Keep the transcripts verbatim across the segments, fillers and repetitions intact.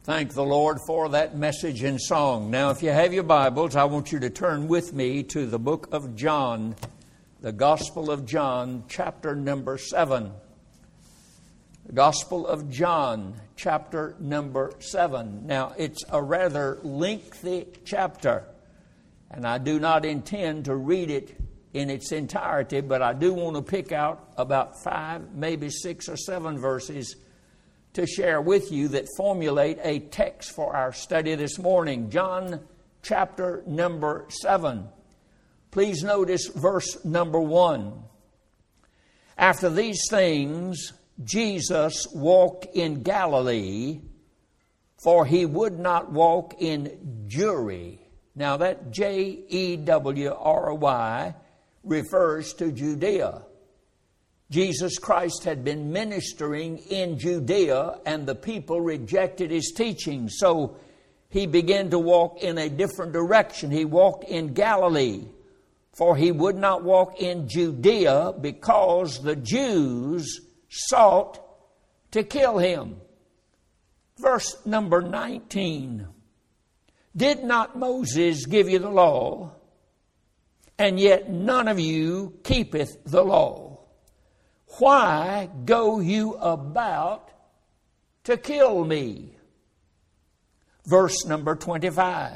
Thank the Lord for that message and song. Now, if you have your Bibles, I want you to turn with me to the book of John, the Gospel of John, chapter number seven. The Gospel of John, chapter number seven. Now, it's a rather lengthy chapter, and I do not intend to read it in its entirety, but I do want to pick out about five, maybe six or seven verses to share with you that formulate a text for our study this morning. John chapter number seven. Please notice verse number one. After these things, Jesus walked in Galilee, for he would not walk in Jewry. Now that J E W R Y refers to Judea. Jesus Christ had been ministering in Judea, and the people rejected his teaching. So he began to walk in a different direction. He walked in Galilee, for he would not walk in Judea because the Jews sought to kill him. Verse number nineteen. Did not Moses give you the law, and yet none of you keepeth the law? Why go you about to kill me? Verse number twenty-five.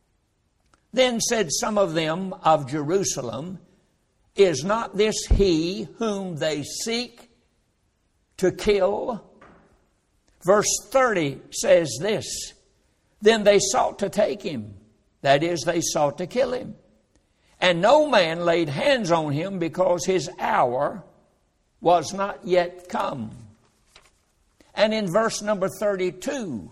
Then said some of them of Jerusalem, is not this he whom they seek to kill? Verse thirty says this, then they sought to take him. That is, they sought to kill him. And no man laid hands on him because his hour was not yet come. And in verse number thirty-two,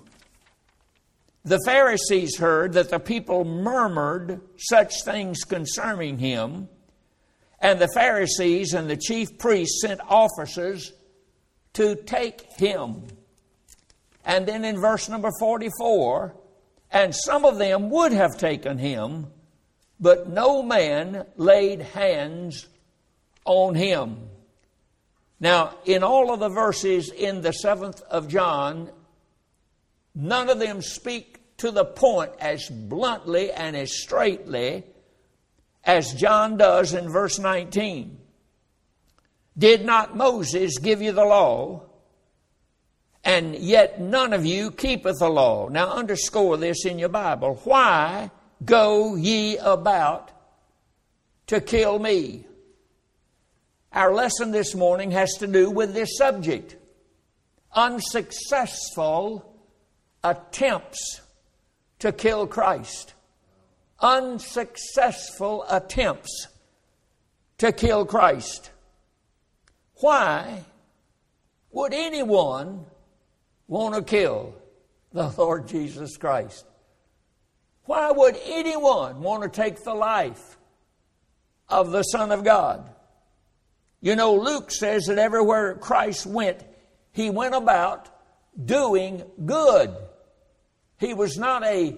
the Pharisees heard that the people murmured such things concerning him, and the Pharisees and the chief priests sent officers to take him. And then in verse number forty-four, and some of them would have taken him, but no man laid hands on him. Now, in all of the verses in the seventh of John, none of them speak to the point as bluntly and as straightly as John does in verse nineteen. Did not Moses give you the law, and yet none of you keepeth the law? Now, underscore this in your Bible. Why go ye about to kill me? Our lesson this morning has to do with this subject. Unsuccessful attempts to kill Christ. Unsuccessful attempts to kill Christ. Why would anyone want to kill the Lord Jesus Christ? Why would anyone want to take the life of the Son of God? You know, Luke says that everywhere Christ went, he went about doing good. He was not a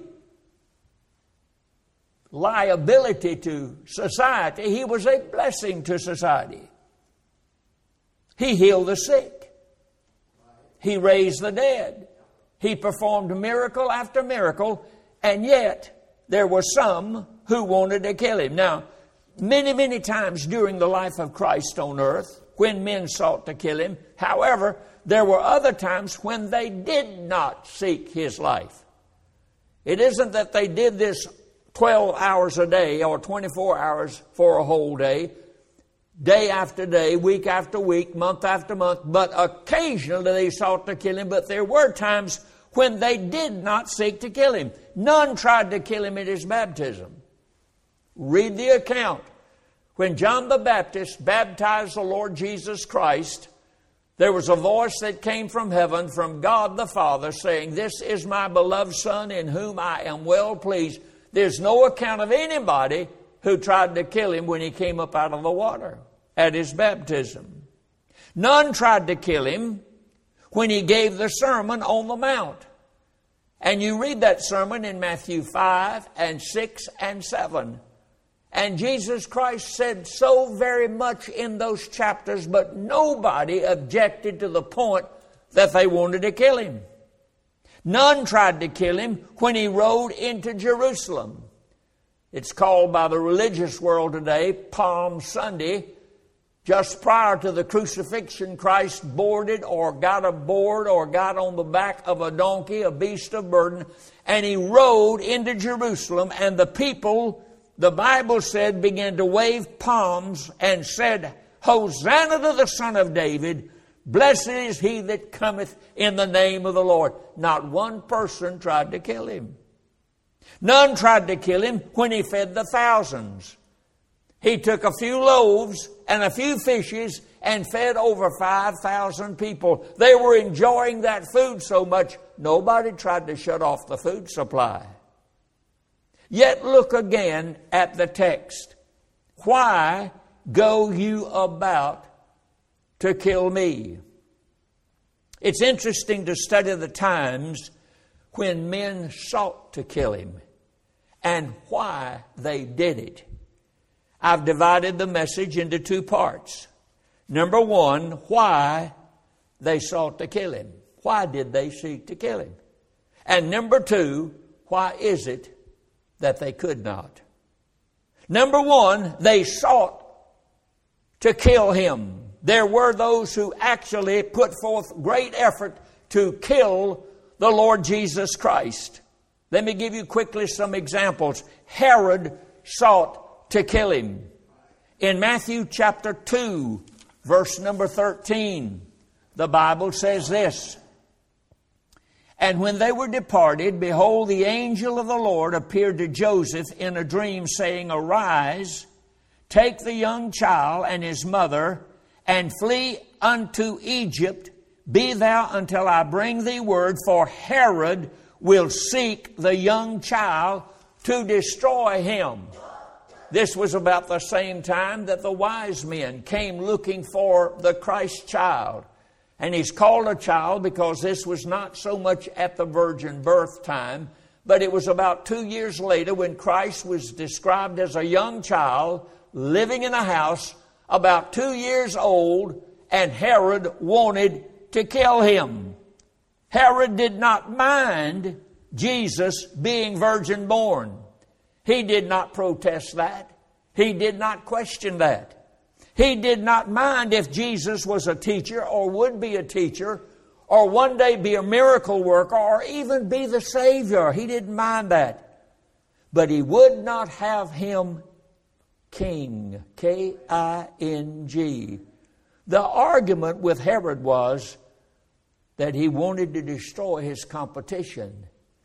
liability to society. He was a blessing to society. He healed the sick. He raised the dead. He performed miracle after miracle, and yet there were some who wanted to kill him. Now, many, many times during the life of Christ on earth, when men sought to kill him, however, there were other times when they did not seek his life. It isn't that they did this twelve hours a day or twenty-four hours for a whole day, day after day, week after week, month after month, but occasionally they sought to kill him. But there were times when they did not seek to kill him. None tried to kill him at his baptism. Read the account. When John the Baptist baptized the Lord Jesus Christ, there was a voice that came from heaven, from God the Father, saying, this is my beloved Son in whom I am well pleased. There's no account of anybody who tried to kill him when he came up out of the water at his baptism. None tried to kill him when he gave the Sermon on the Mount. And you read that sermon in Matthew five and six and seven. And Jesus Christ said so very much in those chapters, but nobody objected to the point that they wanted to kill him. None tried to kill him when he rode into Jerusalem. It's called by the religious world today Palm Sunday. Just prior to the crucifixion, Christ boarded or got aboard or got on the back of a donkey, a beast of burden, and he rode into Jerusalem, and the people, the Bible said, began to wave palms and said, Hosanna to the Son of David. Blessed is he that cometh in the name of the Lord. Not one person tried to kill him. None tried to kill him when he fed the thousands. He took a few loaves and a few fishes and fed over five thousand people. They were enjoying that food so much, nobody tried to shut off the food supply. Yet look again at the text. Why go you about to kill me? It's interesting to study the times when men sought to kill him and why they did it. I've divided the message into two parts. Number one, why they sought to kill him. Why did they seek to kill him? And number two, why is it that they could not? Number one, they sought to kill him. There were those who actually put forth great effort to kill the Lord Jesus Christ. Let me give you quickly some examples. Herod sought to kill him. In Matthew chapter two, verse number thirteen, the Bible says this, And when they were departed, behold, the angel of the Lord appeared to Joseph in a dream, saying, Arise, take the young child and his mother, and flee unto Egypt. Be thou until I bring thee word, for Herod will seek the young child to destroy him. This was about the same time that the wise men came looking for the Christ child. And he's called a child because this was not so much at the virgin birth time, but it was about two years later when Christ was described as a young child living in a house about two years old, and Herod wanted to kill him. Herod did not mind Jesus being virgin born. He did not protest that. He did not question that. He did not mind if Jesus was a teacher or would be a teacher or one day be a miracle worker or even be the Savior. He didn't mind that. But he would not have him king. K I N G. The argument with Herod was that he wanted to destroy his competition.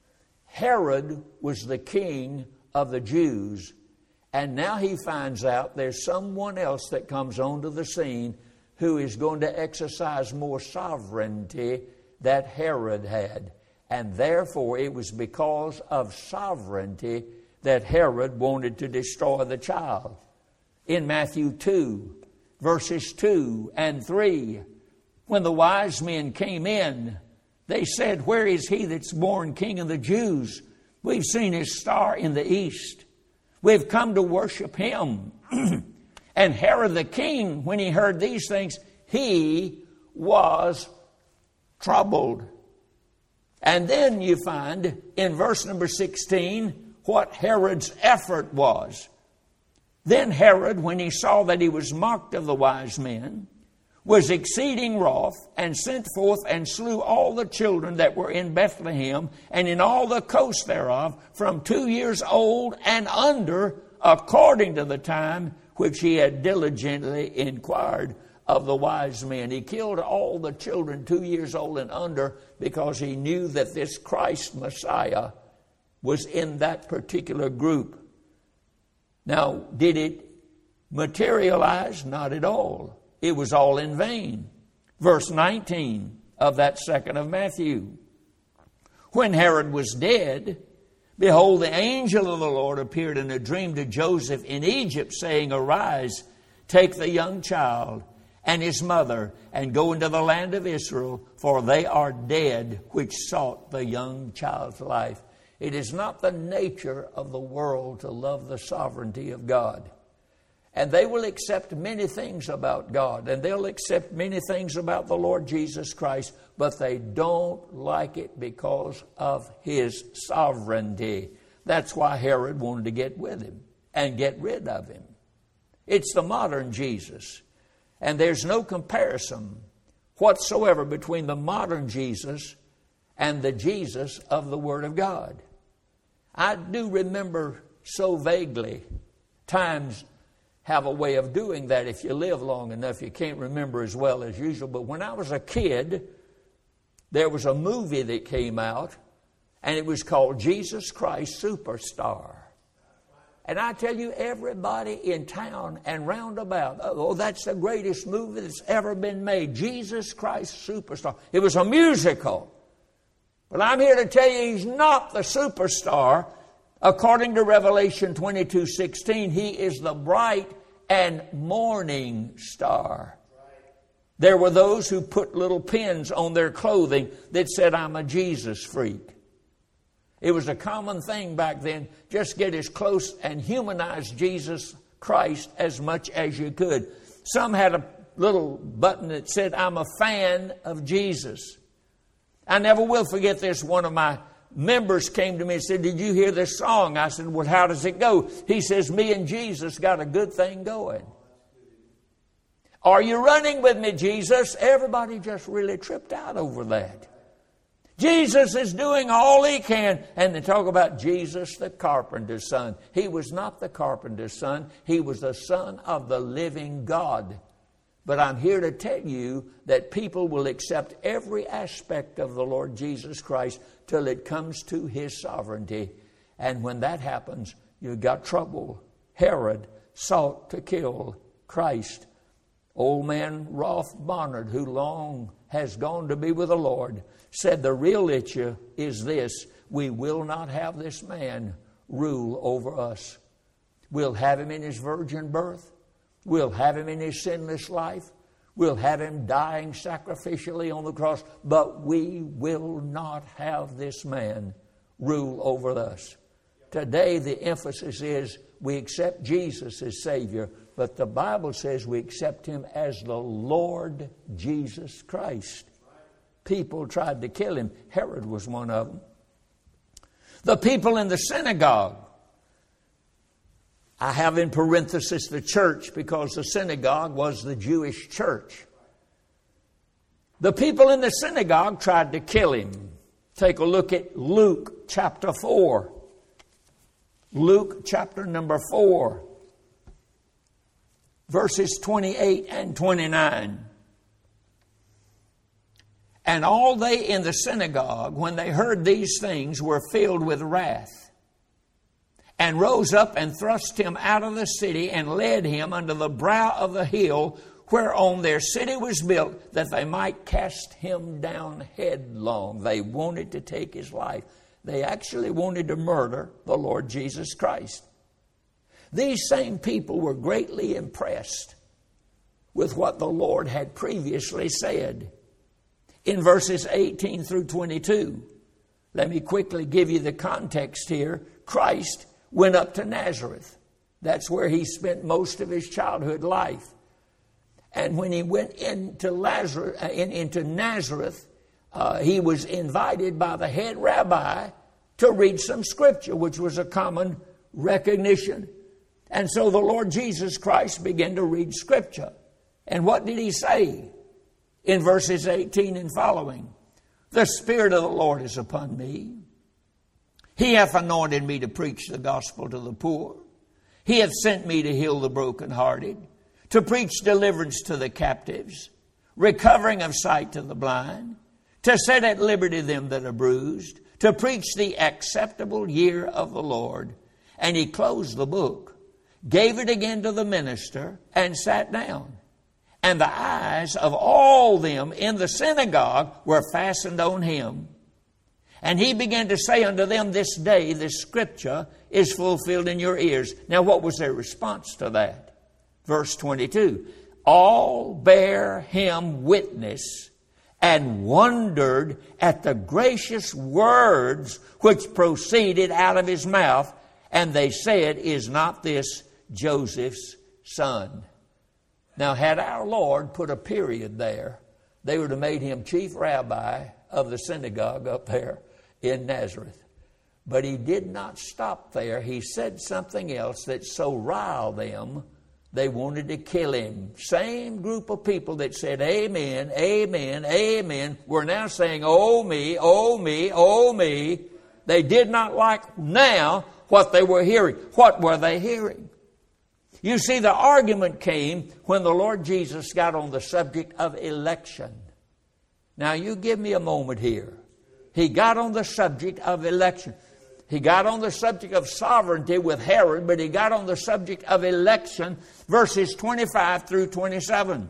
Herod was the king of the Jews, and now he finds out there's someone else that comes onto the scene who is going to exercise more sovereignty that Herod had. And therefore it was because of sovereignty that Herod wanted to destroy the child. In Matthew two, verses two and three, when the wise men came in, they said, Where is he that's born King of the Jews? We've seen his star in the east. We've come to worship him. And Herod the king, when he heard these things, he was troubled. And then you find in verse number sixteen what Herod's effort was. Then Herod, when he saw that he was mocked of the wise men, was exceeding wroth, and sent forth and slew all the children that were in Bethlehem and in all the coast thereof, from two years old and under, according to the time which he had diligently inquired of the wise men. He killed all the children two years old and under because he knew that this Christ Messiah was in that particular group. Now, did it materialize? Not at all. It was all in vain. Verse nineteen of that second of Matthew. When Herod was dead, behold, the angel of the Lord appeared in a dream to Joseph in Egypt, saying, Arise, take the young child and his mother, and go into the land of Israel, for they are dead which sought the young child's life. It is not the nature of the world to love the sovereignty of God. And they will accept many things about God, and they'll accept many things about the Lord Jesus Christ, but they don't like it because of His sovereignty. That's why Herod wanted to get with Him and get rid of Him. It's the modern Jesus. And there's no comparison whatsoever between the modern Jesus and the Jesus of the Word of God. I do remember so vaguely. Times have a way of doing that. If you live long enough, you can't remember as well as usual. But when I was a kid, there was a movie that came out, and it was called Jesus Christ Superstar. And I tell you, everybody in town and round about, oh, that's the greatest movie that's ever been made. Jesus Christ Superstar. It was a musical. But I'm here to tell you, He's not the superstar. According to Revelation twenty-two sixteen, He is the bright and morning star. There were those who put little pins on their clothing that said, I'm a Jesus freak. It was a common thing back then. Just get as close and humanize Jesus Christ as much as you could. Some had a little button that said, I'm a fan of Jesus. I never will forget this. One of my members came to me and said, did you hear this song? I said, well, how does it go? He says, me and Jesus got a good thing going. Are you running with me, Jesus? Everybody just really tripped out over that. Jesus is doing all He can. And they talk about Jesus, the carpenter's son. He was not the carpenter's son. He was the Son of the living God. But I'm here to tell you that people will accept every aspect of the Lord Jesus Christ till it comes to His sovereignty. And when that happens, you've got trouble. Herod sought to kill Christ. Old man Rolf Barnard, who long has gone to be with the Lord, said the real issue is this: we will not have this man rule over us. We'll have him in his virgin birth. We'll have him in his sinless life. We'll have him dying sacrificially on the cross. But we will not have this man rule over us. Today the emphasis is we accept Jesus as Savior, but the Bible says we accept Him as the Lord Jesus Christ. People tried to kill Him. Herod was one of them. The people in the synagogue. I have in parenthesis the church because the synagogue was the Jewish church. The people in the synagogue tried to kill Him. Take a look at Luke chapter four. Luke chapter number four. Verses twenty-eight and twenty-nine. And all they in the synagogue, when they heard these things, were filled with wrath, and rose up and thrust Him out of the city, and led Him unto the brow of the hill whereon their city was built, that they might cast Him down headlong. They wanted to take His life. They actually wanted to murder the Lord Jesus Christ. These same people were greatly impressed with what the Lord had previously said. In verses eighteen through twenty-two, let me quickly give you the context here. Christ went up to Nazareth. That's where He spent most of His childhood life. And when He went into, Lazarus, uh, in, into Nazareth, uh, He was invited by the head rabbi to read some scripture, which was a common recognition. And so the Lord Jesus Christ began to read scripture. And what did He say in verses eighteen and following? The Spirit of the Lord is upon me. He hath anointed me to preach the gospel to the poor. He hath sent me to heal the brokenhearted, to preach deliverance to the captives, recovering of sight to the blind, to set at liberty them that are bruised, to preach the acceptable year of the Lord. And He closed the book, gave it again to the minister, and sat down. And the eyes of all them in the synagogue were fastened on Him. And He began to say unto them, this day this scripture is fulfilled in your ears. Now what was their response to that? Verse twenty-two. All bare Him witness, and wondered at the gracious words which proceeded out of His mouth. And they said, is not this Joseph's son. Now, had our Lord put a period there, they would have made him chief rabbi of the synagogue up there in Nazareth. But he did not stop there. He said something else that so riled them, they wanted to kill him. Same group of people that said, amen, amen, amen, were now saying, oh me, oh me, oh me. They did not like now what they were hearing. What were they hearing? You see, the argument came when the Lord Jesus got on the subject of election. Now, you give me a moment here. He got on the subject of election. He got on the subject of sovereignty with Herod, but he got on the subject of election, verses twenty-five through twenty-seven.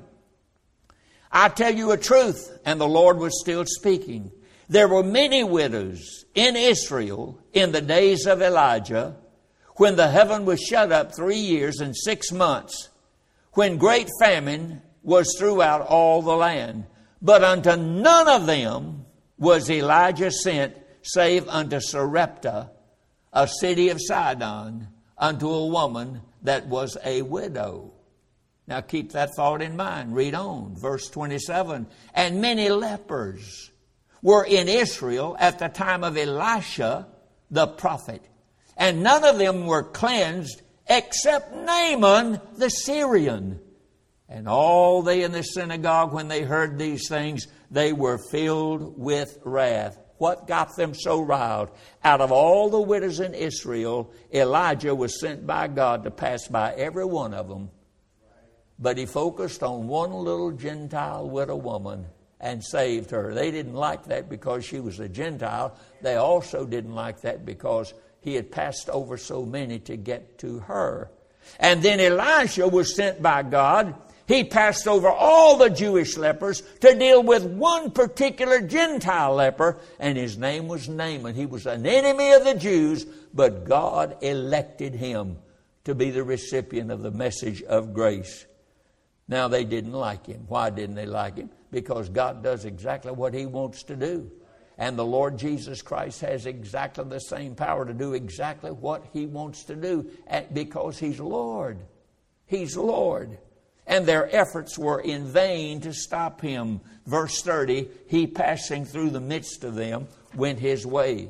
I tell you a truth, and the Lord was still speaking. There were many widows in Israel in the days of Elijah, when the heaven was shut up three years and six months, when great famine was throughout all the land. But unto none of them was Elijah sent, save unto Sarepta, a city of Sidon, unto a woman that was a widow. Now keep that thought in mind. Read on. Verse twenty-seven. And many lepers were in Israel at the time of Elisha the prophet. And none of them were cleansed except Naaman the Syrian. And all they in the synagogue, when they heard these things, they were filled with wrath. What got them so riled? Out of all the widows in Israel, Elijah was sent by God to pass by every one of them. But he focused on one little Gentile widow woman and saved her. They didn't like that because she was a Gentile. They also didn't like that because he had passed over so many to get to her. And then Elisha was sent by God. He passed over all the Jewish lepers to deal with one particular Gentile leper, and his name was Naaman. He was an enemy of the Jews, but God elected him to be the recipient of the message of grace. Now, they didn't like him. Why didn't they like him? Because God does exactly what he wants to do. And the Lord Jesus Christ has exactly the same power to do exactly what he wants to do, because he's Lord. He's Lord. And their efforts were in vain to stop him. Verse thirty, he passing through the midst of them went his way.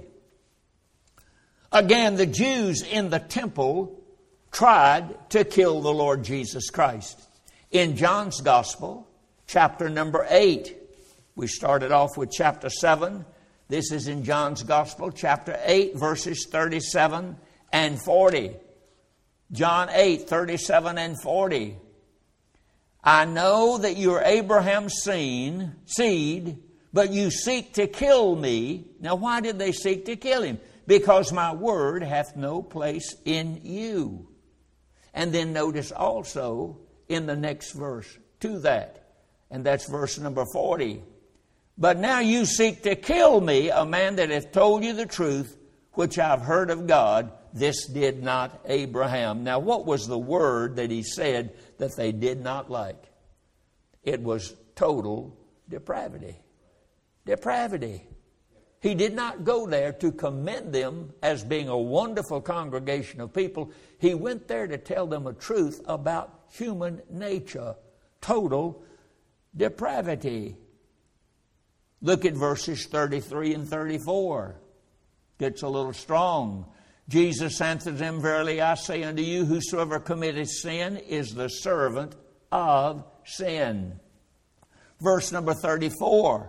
Again, the Jews in the temple tried to kill the Lord Jesus Christ. In John's Gospel, chapter number eight, we started off with chapter seven. This is in John's Gospel, chapter eight, verses thirty-seven and forty. John eight, thirty-seven and forty. I know that you are Abraham's seed, but you seek to kill me. Now, why did they seek to kill him? Because my word hath no place in you. And then notice also in the next verse to that, and that's verse number forty. But now you seek to kill me, a man that hath told you the truth, which I've heard of God. This did not Abraham. Now, what was the word that he said that they did not like? It was total depravity. Depravity. He did not go there to commend them as being a wonderful congregation of people. He went there to tell them a truth about human nature. Total depravity. Look at verses thirty-three and thirty-four. Gets a little strong. Jesus answered them, verily I say unto you, whosoever committeth sin is the servant of sin. Verse number thirty-four.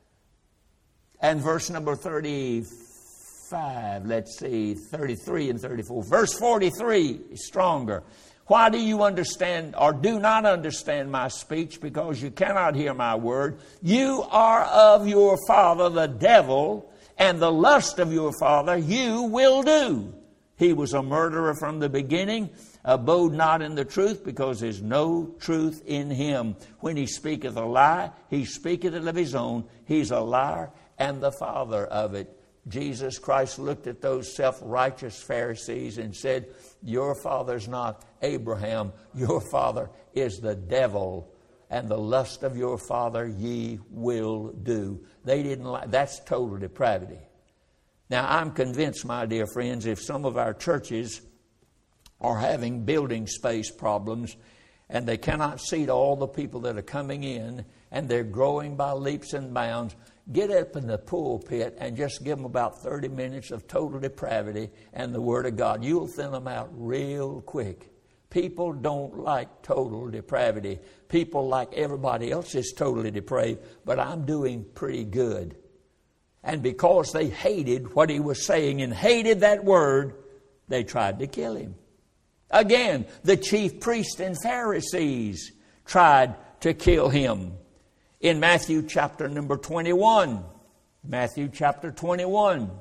And verse number thirty-five. Let's see, thirty-three and thirty-four. Verse forty-three is stronger. Why do you understand or do not understand my speech? Because you cannot hear my word. You are of your father the devil, and the lust of your father you will do. He was a murderer from the beginning, abode not in the truth, because there is no truth in him. When he speaketh a lie, he speaketh it of his own. He's a liar and the father of it. Jesus Christ looked at those self-righteous Pharisees and said, your father's not Abraham. Your father is the devil, and the lust of your father ye will do. They didn't like, that's total depravity. Now, I'm convinced, my dear friends, if some of our churches are having building space problems, and they cannot seat all the people that are coming in, and they're growing by leaps and bounds. Get up in the pulpit and just give them about thirty minutes of total depravity and the Word of God. You'll thin them out real quick. People don't like total depravity. People like everybody else is totally depraved, but I'm doing pretty good. And because they hated what he was saying and hated that word, they tried to kill him. Again, the chief priests and Pharisees tried to kill him. In Matthew chapter number twenty-one, Matthew chapter twenty-one,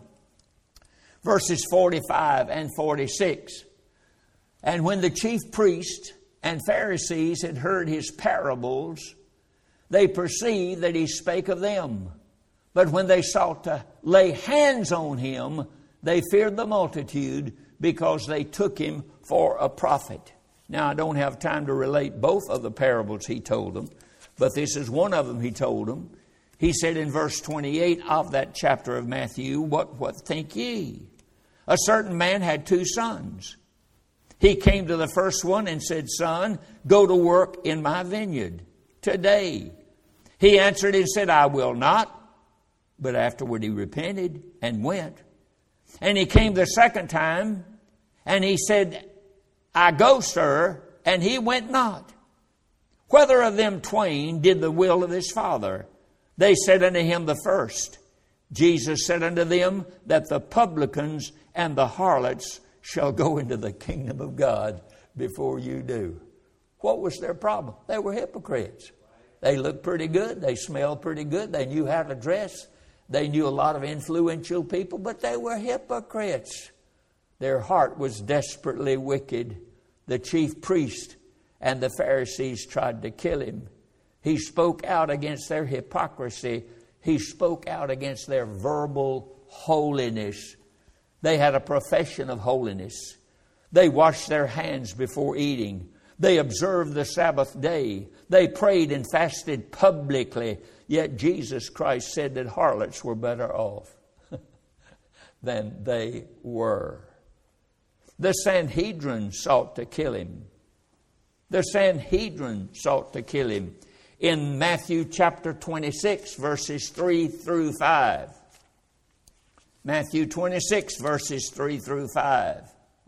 verses forty-five and forty-six. And when the chief priests and Pharisees had heard his parables, they perceived that he spake of them. But when they sought to lay hands on him, they feared the multitude, because they took him for a prophet. Now, I don't have time to relate both of the parables he told them, but this is one of them he told them. He said in verse twenty-eight of that chapter of Matthew, What, what think ye? A certain man had two sons. He came to the first one and said, Son, go to work in my vineyard today. He answered and said, I will not. But afterward he repented and went. And he came the second time, and he said, I go, sir, and he went not. Whether of them twain did the will of his father? They said unto him, the first. Jesus said unto them, that the publicans and the harlots shall go into the kingdom of God before you do. What was their problem? They were hypocrites. They looked pretty good. They smelled pretty good. They knew how to dress. They knew a lot of influential people, but they were hypocrites. Their heart was desperately wicked. The chief priest and the Pharisees tried to kill him. He spoke out against their hypocrisy. He spoke out against their verbal holiness. They had a profession of holiness. They washed their hands before eating. They observed the Sabbath day. They prayed and fasted publicly. Yet Jesus Christ said that harlots were better off than they were. The Sanhedrin sought to kill him. The Sanhedrin sought to kill him. In Matthew chapter twenty-six, verses three through five. Matthew twenty-six, verses three through five.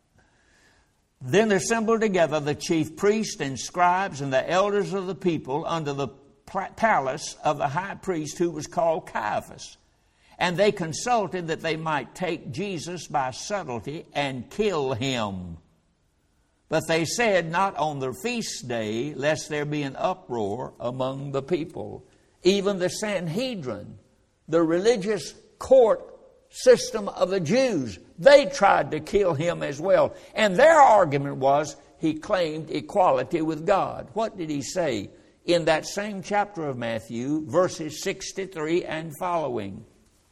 Then assembled together the chief priests and scribes and the elders of the people under the palace of the high priest, who was called Caiaphas. And they consulted that they might take Jesus by subtlety and kill him. But they said, not on the feast day, lest there be an uproar among the people. Even the Sanhedrin, the religious court system of the Jews, they tried to kill him as well. And their argument was, he claimed equality with God. What did he say? In that same chapter of Matthew, verses sixty-three and following.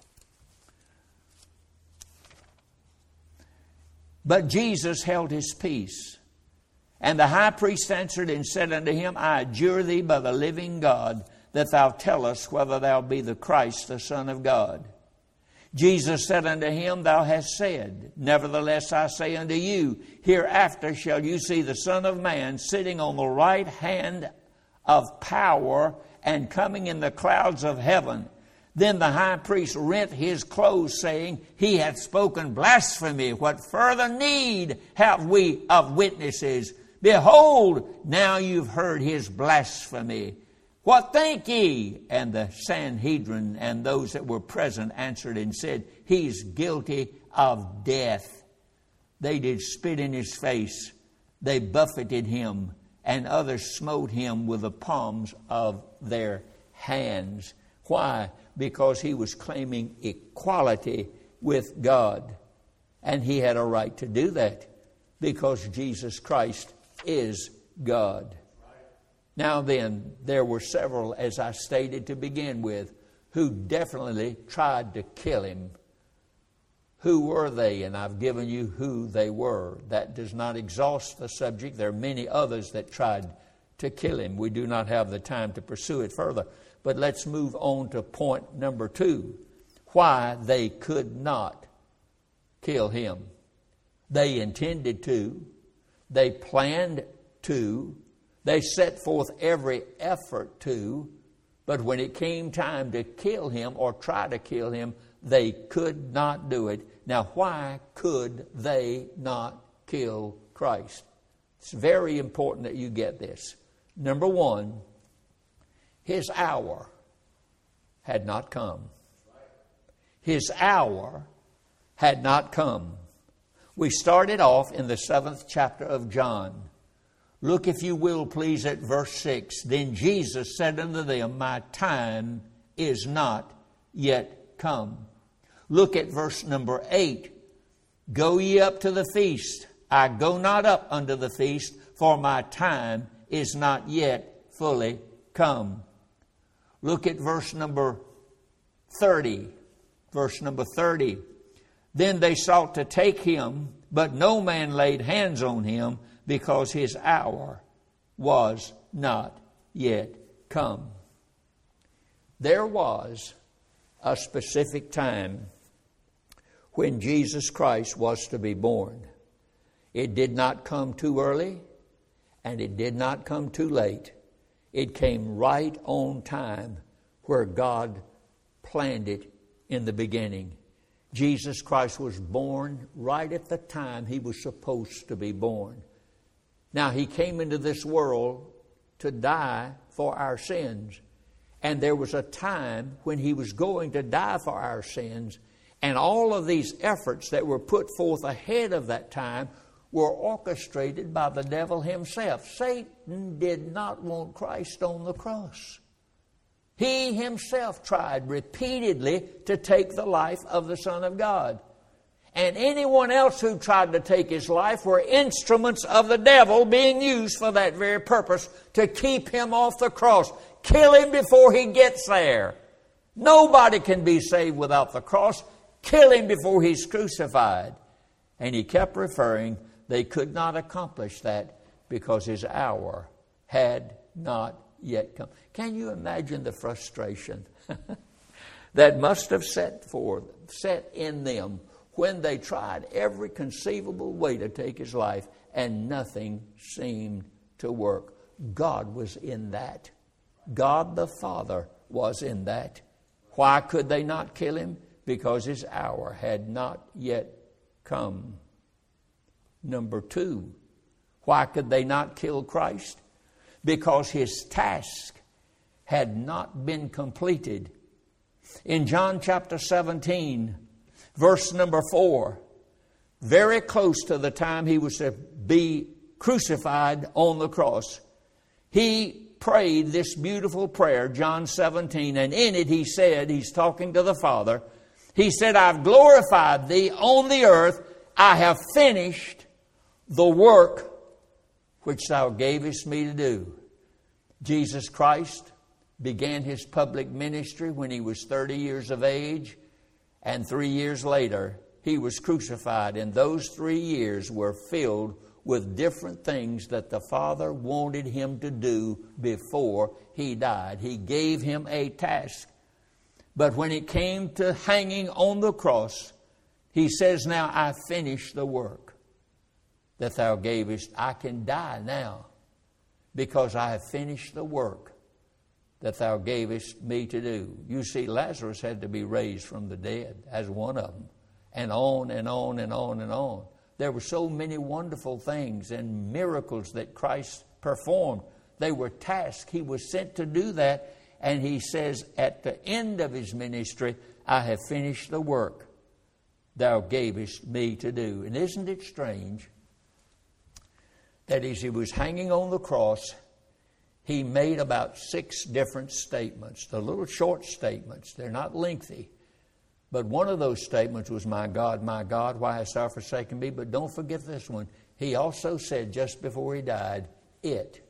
But Jesus held his peace. And the high priest answered and said unto him, I adjure thee by the living God, that thou tell us whether thou be the Christ, the Son of God. Jesus said unto him, Thou hast said. Nevertheless I say unto you, hereafter shall you see the Son of Man sitting on the right hand of power and coming in the clouds of heaven. Then the high priest rent his clothes, saying, He hath spoken blasphemy. What further need have we of witnesses? Behold, now you've heard his blasphemy. What think ye? And the Sanhedrin and those that were present answered and said, He's guilty of death. They did spit in his face. They buffeted him, and others smote him with the palms of their hands. Why? Because he was claiming equality with God. And he had a right to do that, because Jesus Christ is God. Now then, there were several, as I stated to begin with, who definitely tried to kill him. Who were they? And I've given you who they were. That does not exhaust the subject. There are many others that tried to kill him. We do not have the time to pursue it further. But let's move on to point number two. Why they could not kill him. They intended to. They planned to. They set forth every effort to. But when it came time to kill him or try to kill him, they could not do it. Now, why could they not kill Christ? It's very important that you get this. Number one, his hour had not come. His hour had not come. We started off in the seventh chapter of John. Look, if you will, please, at verse six. Then Jesus said unto them, my time is not yet come. Look at verse number eight. Go ye up to the feast. I go not up unto the feast, for my time is not yet fully come. Look at verse number thirty. Verse number thirty. Then they sought to take him, but no man laid hands on him, because his hour was not yet come. There was a specific time when Jesus Christ was to be born. It did not come too early, and it did not come too late. It came right on time where God planned it in the beginning. Jesus Christ was born right at the time he was supposed to be born. Now, he came into this world to die for our sins. And there was a time when he was going to die for our sins. And all of these efforts that were put forth ahead of that time were orchestrated by the devil himself. Satan did not want Christ on the cross. He himself tried repeatedly to take the life of the Son of God. And anyone else who tried to take his life were instruments of the devil being used for that very purpose, to keep him off the cross. Kill him before he gets there. Nobody can be saved without the cross. Kill him before he's crucified. And he kept referring, they could not accomplish that because his hour had not yet come. Can you imagine the frustration that must have set forth, set in them when they tried every conceivable way to take his life and nothing seemed to work? God was in that. God the Father was in that. Why could they not kill him? Because his hour had not yet come. Number two, why could they not kill Christ? Because his task had not been completed. In John chapter seventeen, verse number four, very close to the time he was to be crucified on the cross, he prayed this beautiful prayer, John seventeen, and in it he said, he's talking to the Father, he said, I've glorified thee on the earth, I have finished the work which thou gavest me to do. Jesus Christ began his public ministry when he was thirty years of age, and three years later he was crucified. And those three years were filled with different things that the Father wanted him to do before he died. He gave him a task. But when it came to hanging on the cross, he says, now I finish the work that thou gavest. I can die now because I have finished the work that thou gavest me to do. You see, Lazarus had to be raised from the dead as one of them. And on and on and on and on. There were so many wonderful things and miracles that Christ performed. They were tasks. He was sent to do that. And he says at the end of his ministry, I have finished the work thou gavest me to do. And isn't it strange that as he was hanging on the cross, he made about six different statements. The little short statements. They're not lengthy. But one of those statements was, my God, my God, why hast thou forsaken me? But don't forget this one. He also said just before he died, it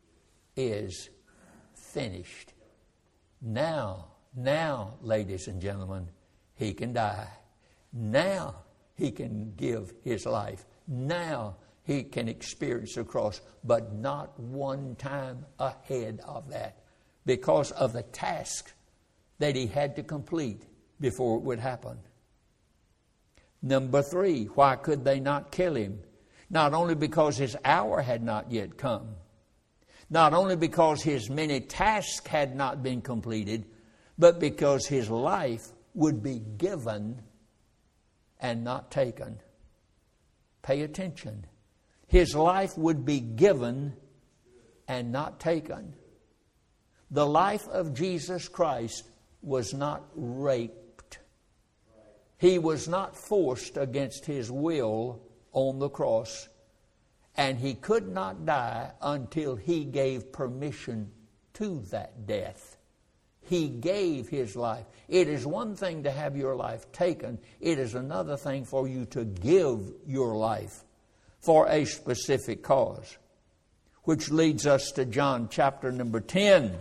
is finished. Now, now, ladies and gentlemen, he can die. Now he can give his life. Now he can experience the cross, but not one time ahead of that, because of the task that he had to complete before it would happen. Number three, why could they not kill him? Not only because his hour had not yet come, not only because his many tasks had not been completed, but because his life would be given and not taken. Pay attention. His life would be given and not taken. The life of Jesus Christ was not raped. He was not forced against his will on the cross. And he could not die until he gave permission to that death. He gave his life. It is one thing to have your life taken. It is another thing for you to give your life for a specific cause. Which leads us to John chapter number ten,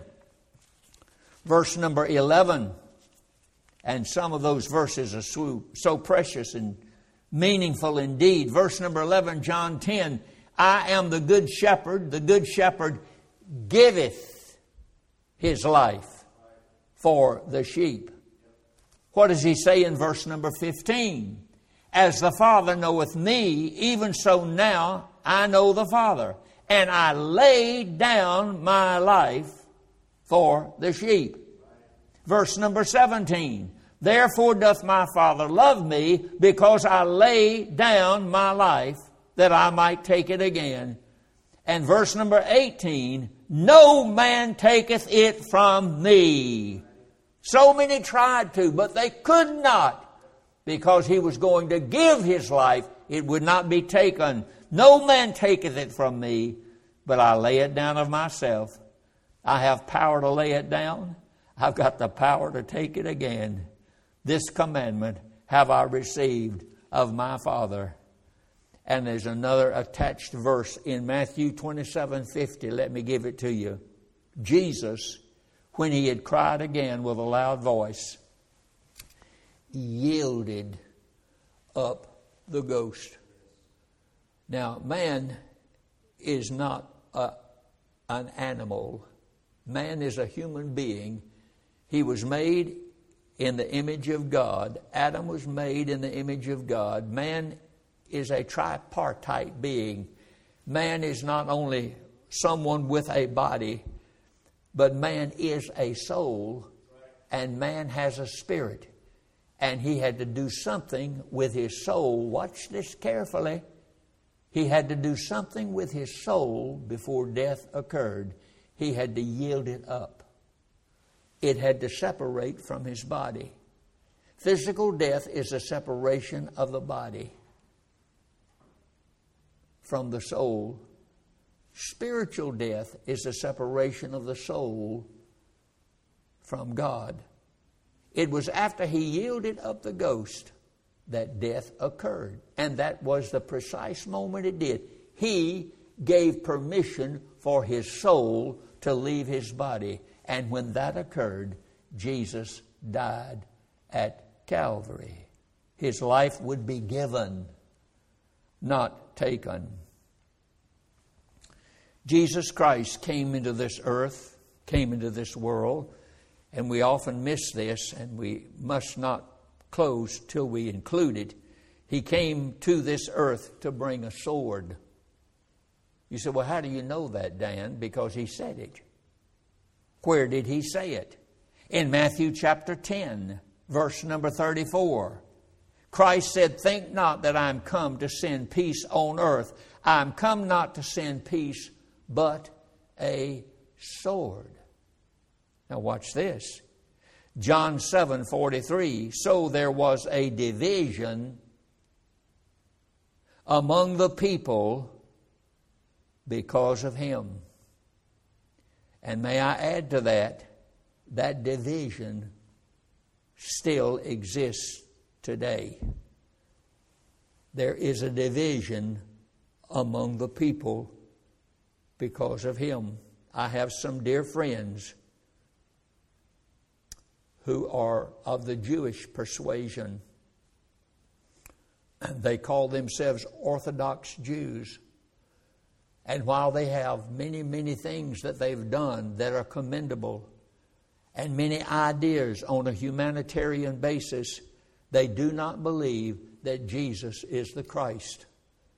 verse number eleven. And some of those verses are so, so precious and meaningful indeed. Verse number eleven, John ten. I am the good shepherd. The good shepherd giveth his life for the sheep. What does he say in verse number fifteen? As the Father knoweth me, even so now I know the Father. And I lay down my life for the sheep. Verse number seventeen. Therefore doth my Father love me, because I lay down my life that I might take it again. And verse number eighteen, no man taketh it from me. So many tried to, but they could not, because he was going to give his life. It would not be taken. No man taketh it from me, but I lay it down of myself. I have power to lay it down. I've got the power to take it again. This commandment have I received of my Father. And there's another attached verse in Matthew twenty-seven fifty. Let me give it to you. Jesus, when he had cried again with a loud voice, yielded up the ghost. Now, man is not a, an animal. Man is a human being. He was made in the image of God. Adam was made in the image of God. Man is a tripartite being. Man is not only someone with a body, but man is a soul, and man has a spirit. And he had to do something with his soul. Watch this carefully. He had to do something with his soul before death occurred. He had to yield it up. It had to separate from his body. Physical death is a separation of the body from the soul. Spiritual death is a separation of the soul from God. It was after he yielded up the ghost that death occurred. And that was the precise moment it did. He gave permission for his soul to leave his body. And when that occurred, Jesus died at Calvary. His life would be given, not taken. Jesus Christ came into this earth, came into this world, and we often miss this, and we must not close till we include it. He came to this earth to bring a sword. You say, well, how do you know that, Dan? Because he said it. Where did he say it? In Matthew chapter ten, verse number thirty-four. Christ said, think not that I am come to send peace on earth. I am come not to send peace, but a sword. Now watch this. John seven forty-three. So there was a division among the people because of him. And may I add to that, that division still exists today. There is a division among the people because of him. I have some dear friends who are of the Jewish persuasion. They call themselves Orthodox Jews. And while they have many, many things that they've done that are commendable, and many ideas on a humanitarian basis, they do not believe that Jesus is the Christ.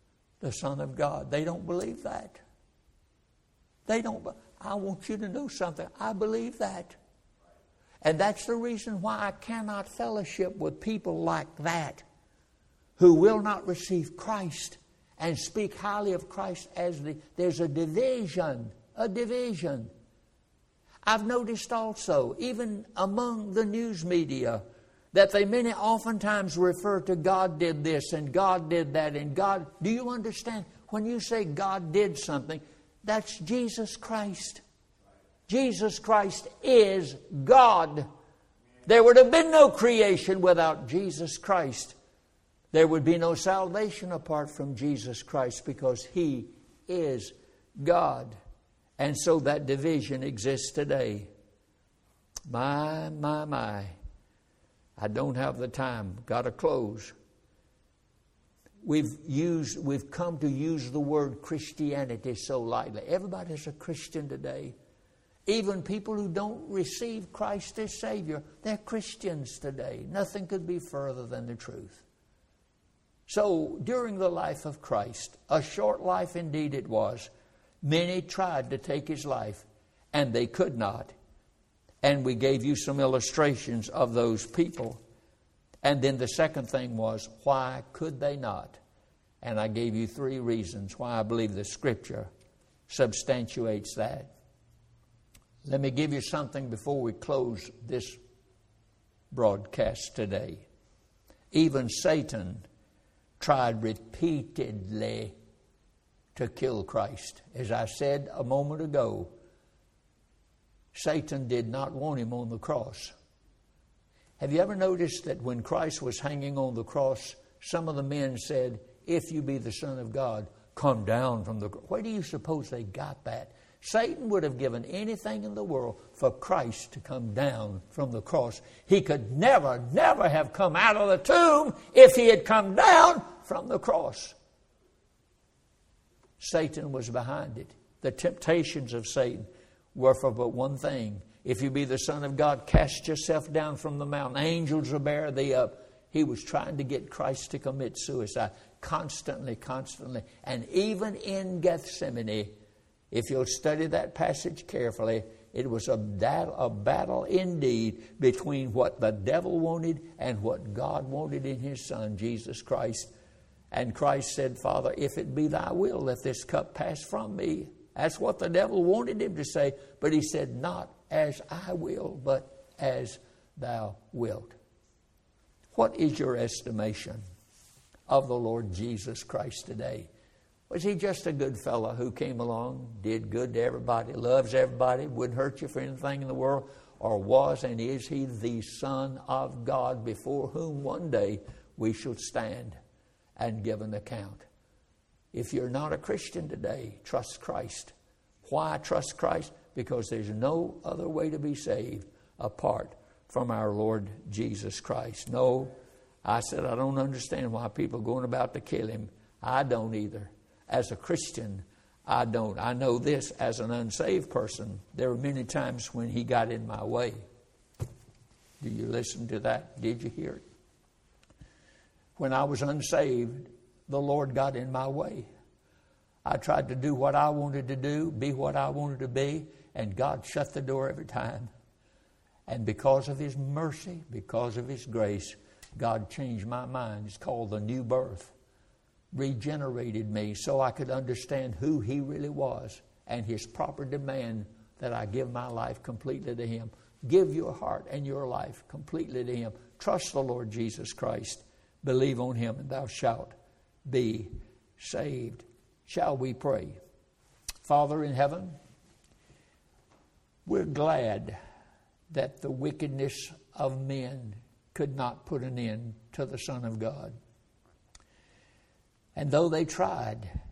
the Son of God. They don't believe that. They don't. I want you to know something. I believe that. And that's the reason why I cannot fellowship with people like that, who will not receive Christ and speak highly of Christ as the... There's a division, a division. I've noticed also, even among the news media, that they many oftentimes refer to God did this and God did that and God... Do you understand? When you say God did something, that's Jesus Christ. Jesus Christ is God. There would have been no creation without Jesus Christ. There would be no salvation apart from Jesus Christ, because He is God. And so that division exists today. My, my, my. I don't have the time. Got to close. We've used, we've come to use the word Christianity so lightly. Everybody's a Christian today. Even people who don't receive Christ as Savior, they're Christians today. Nothing could be further than the truth. So, during the life of Christ, a short life indeed it was, many tried to take His life, and they could not. And we gave you some illustrations of those people. And then the second thing was, why could they not? And I gave you three reasons why I believe the Scripture substantiates that. Let me give you something before we close this broadcast today. Even Satan tried repeatedly to kill Christ. As I said a moment ago, Satan did not want Him on the cross. Have you ever noticed that when Christ was hanging on the cross, some of the men said, "If you be the Son of God, come down from the cross." Where do you suppose they got that? Satan would have given anything in the world for Christ to come down from the cross. He could never, never have come out of the tomb if He had come down from the cross. Satan was behind it. The temptations of Satan were for but one thing. If you be the Son of God, cast yourself down from the mountain. Angels will bear thee up. He was trying to get Christ to commit suicide constantly, constantly. And even in Gethsemane, if you'll study that passage carefully, it was a battle, a battle indeed between what the devil wanted and what God wanted in His Son, Jesus Christ. And Christ said, "Father, if it be thy will, let this cup pass from me." That's what the devil wanted Him to say. But He said, "Not as I will, but as thou wilt." What is your estimation of the Lord Jesus Christ today? Was He just a good fellow who came along, did good to everybody, loves everybody, wouldn't hurt you for anything in the world? Or was and is He the Son of God, before whom one day we shall stand and give an account? If you're not a Christian today, trust Christ. Why trust Christ? Because there's no other way to be saved apart from our Lord Jesus Christ. No, I said I don't understand why people are going about to kill Him. I don't either. As a Christian, I don't. I know this as an unsaved person. There were many times when He got in my way. Do you listen to that? Did you hear it? When I was unsaved, the Lord got in my way. I tried to do what I wanted to do, be what I wanted to be, and God shut the door every time. And because of His mercy, because of His grace, God changed my mind. It's called the new birth. Regenerated me so I could understand who He really was and His proper demand that I give my life completely to Him. Give your heart and your life completely to Him. Trust the Lord Jesus Christ. Believe on Him and thou shalt be saved. Shall we pray? Father in heaven, we're glad that the wickedness of men could not put an end to the Son of God. And though they tried,